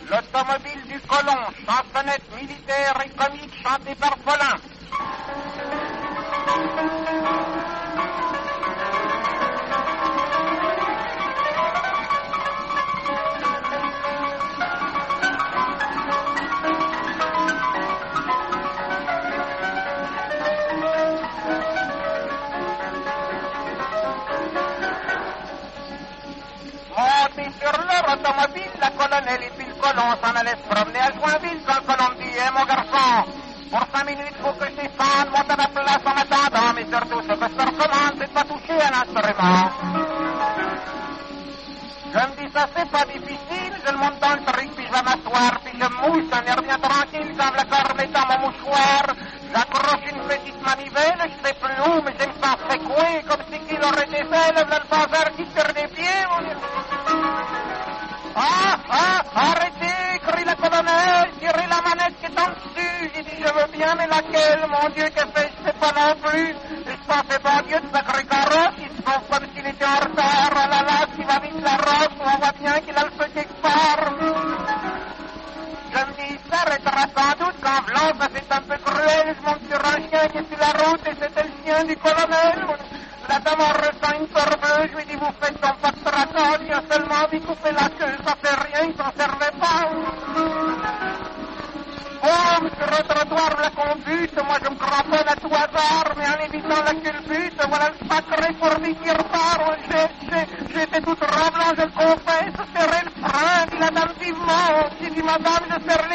L'automobile du colon, chansonnette militaire et comique chantée par Paulin. Sur leur automobile, la colonelle et puis le colon s'en allaient se promener à Joinville quand le colon me dit « Eh mon garçon, pour 5 minutes, faut que je descende, monte à la place en attendant, mais surtout, ce que je te recommande, c'est de pas toucher à l'instrument. » Je me dis « Ça, c'est pas difficile, je le monte dans le truc, puis je vais m'asseoir, puis je me mouche, un air bien tranquille, j'enlève la cornette dans mon mouchoir, j'accroche une petite manivelle, je sais plus où, mais je me sens secoué, comme si qu'il aurait été fait, le bazar qui tire des pieds, mon Dieu. Arrêtez, crie la colonelle, tirez la manette qui est en dessus. J'ai dit, je veux bien, mais laquelle, mon Dieu, que fais-je, je sais pas non plus. Et je pensais, bon Dieu, de sacré carrosse, il se trouve comme s'il était en retard. Oh là là, s'il va vite la roche, on voit bien qu'il a le feu quelque part. Je me dis, il s'arrêtera sans doute quand Blanc, ça c'est un peu cruel, je monte sur un chien qui est sur la route et c'était le chien du colonel. La dame en ressent une peur bleue, je lui dis, vous faites ton pas de tracas, il a seulement envie de couper la queue, ça fait rien, il s'en servait pas. Oh, sur le trottoir, la conbute, moi je me cramponne à tout hasard, mais en évitant la culbute, voilà le sacré fourmi qui repart. J'étais toute tremblant, je le confesse, serré le frein, dit la dame vivement, j'ai dit, madame, je sais